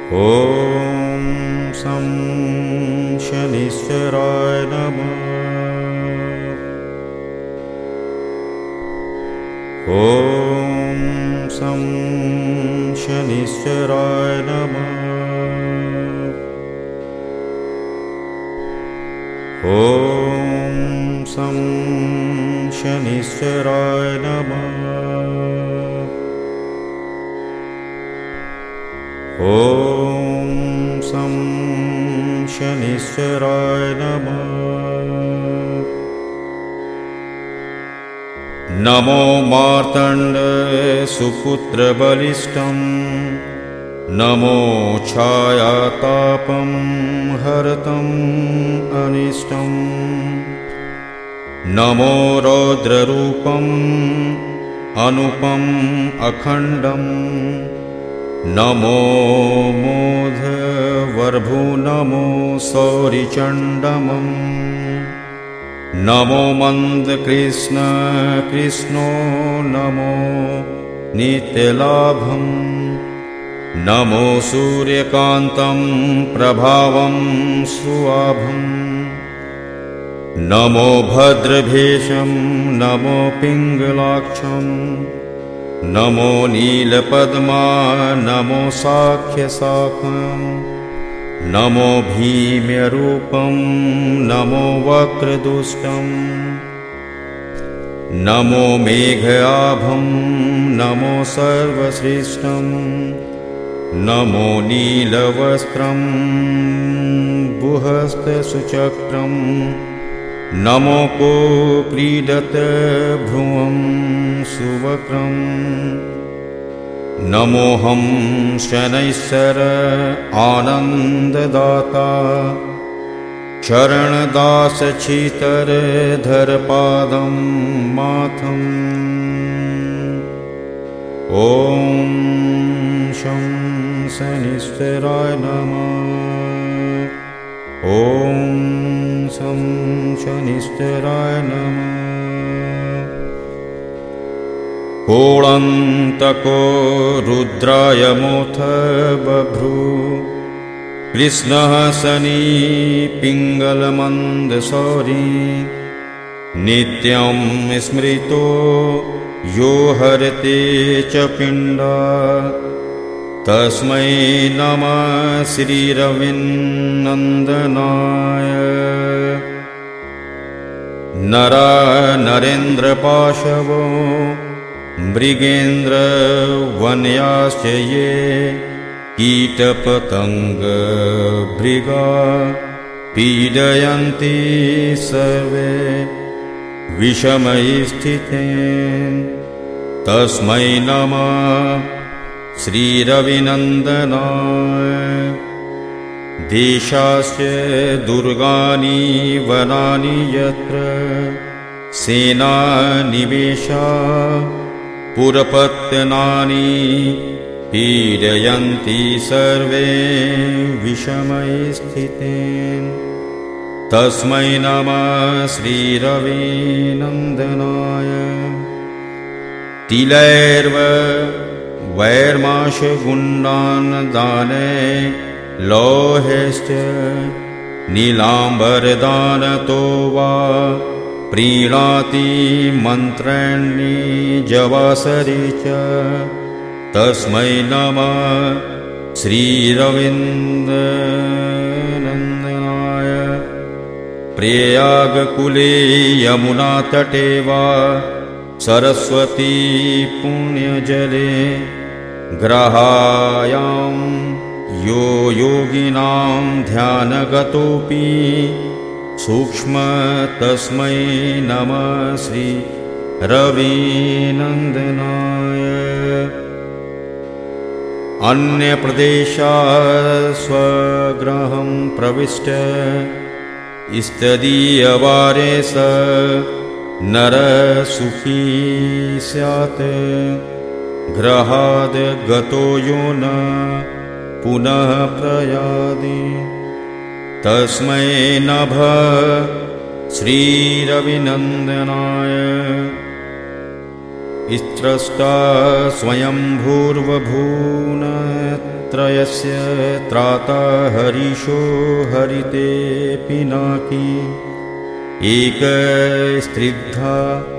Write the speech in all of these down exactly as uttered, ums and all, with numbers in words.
ॐ शं शनिश्चराय नमः। ॐ शं शनिश्चराय नमः। ॐ शं शनिश्चराय नमः। ॐ शं शनिश्चराय नमः। नमो मार्तण्ड सुपुत्रबलिष्ठं, नमो छायातापं हरतम् अनिष्टम्, नमो रौद्ररूपम् अनुपम् अखण्डम्, नमो मोधवर्भु नमो सौरिचण्डमम्, नमो मन्दकृष्ण कृष्णो नमो नित्यलाभम्, नमो सूर्यकान्तं प्रभावं सुवाभम्, नमो भद्रभेषं नमो पिङ्गलाक्षं, नमो नीलपद्मा नमो साख्यशाखम्, नमो भीम्यरूपं नमो वक्रदुष्टं, नमो मेघाभं नमो सर्वश्रेष्ठं, नमो नीलवस्त्रं बुहस्तसुचक्रं, नमो को क्रीडत भ्रुवं सुवक्रम्, नमोऽहं शनैश्चर आनन्ददाता, चरणदासचीतरधरपादं माथम्। ॐ शं शनिश्चराय नमः। ॐ शं शनिश्चराय नमः। कोळन्तको रुद्राय मोथ बभ्रू, कृष्णः शनि पिङ्गलमन्दसौरी, नित्यं स्मृतो यो हरते च पिण्डा, तस्मै नमः श्रीरविनन्दनाय। नरा नरेन्द्रपाशवो मृगेन्द्र वन्याश्च ये, कीटपतङ्गभृगा पीडयन्ति सर्वे विषमस्थिते, तस्मै नमः श्रीरविनन्दनाय। देशास्य दुर्गानि वनानि यत्र सेनानिवेशा पुरपत्तनानि, पीडयन्ति सर्वे विषमस्थिते, तस्मै नमः श्रीरविनन्दनाय। तिलैर्व वैर्माशगुण्डान् दाने, लौहेश्च नीलाम्बरदानतो वा, प्रीणाति मन्त्राणि जवासरि च, तस्मै नमः श्रीरविनन्दनाय। प्रयागकुले यमुनातटे वा, सरस्वती पुण्यजले, ग्रहायां यो योगिनां ध्यानगतोऽपि सूक्ष्म, तस्मै नमः श्री रविनन्दनाय। अन्यप्रदेशात् स्वगृहं प्रविष्ट, स्तदीयवारे स नरसुखी स्यात्, गृहाद् गतो यो न पुनः प्रयाति, तस्मै नमः श्रीरविनन्दनाय। स्त्रष्टा स्वयंभूर्वभून् त्रयस्य त्राता हरीशो हरिते पिनाकी एकस्त्रिग्धा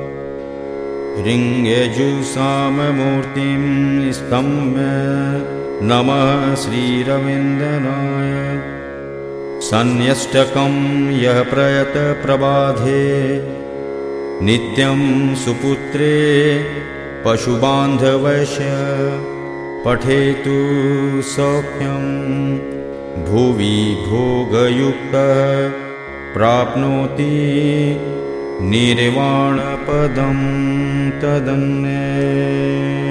ऋङ्यजुषाममूर्तिं स्तम्य नमः श्रीरविन्दनाय सन्यष्टकं यः प्रयतप्रबाधे नित्यं सुपुत्रे पशुबान्धवस्य पठेतु सौख्यं भुवि भोगयुक्तः प्राप्नोति निर्वाणपदं तदन्ये।